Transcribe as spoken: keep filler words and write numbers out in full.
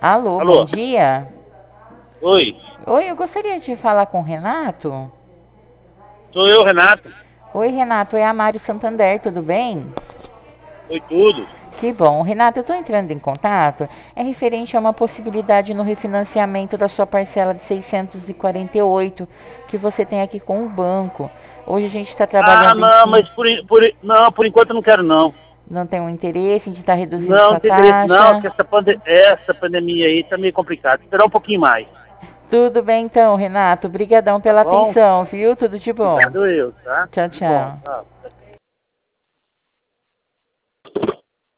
Alô, bom Alô? dia. Oi, Oi, eu gostaria de falar com o Renato. sou eu, Renato. Oi, Renato, é a Mário Santander, tudo bem? Oi, tudo. Que bom. Renato, eu estou entrando em contato. É referente a uma possibilidade no refinanciamento da sua parcela de seiscentos e quarenta e oito que você tem aqui com o banco. Hoje a gente está Ah, trabalhando em não, cima. mas por, en- por, en- não, por enquanto eu não quero, não. Não tem um interesse em estar reduzindo Não, não sua tem interesse, não, taxa? porque essa, pande essa pandemia aí tá meio complicado. Esperar um pouquinho mais, Tudo bem então, Renato. Obrigadão tá pela bom? atenção, viu? Tudo de bom. Obrigado eu, tá? Tchau, Tudo bom, tchau. tá?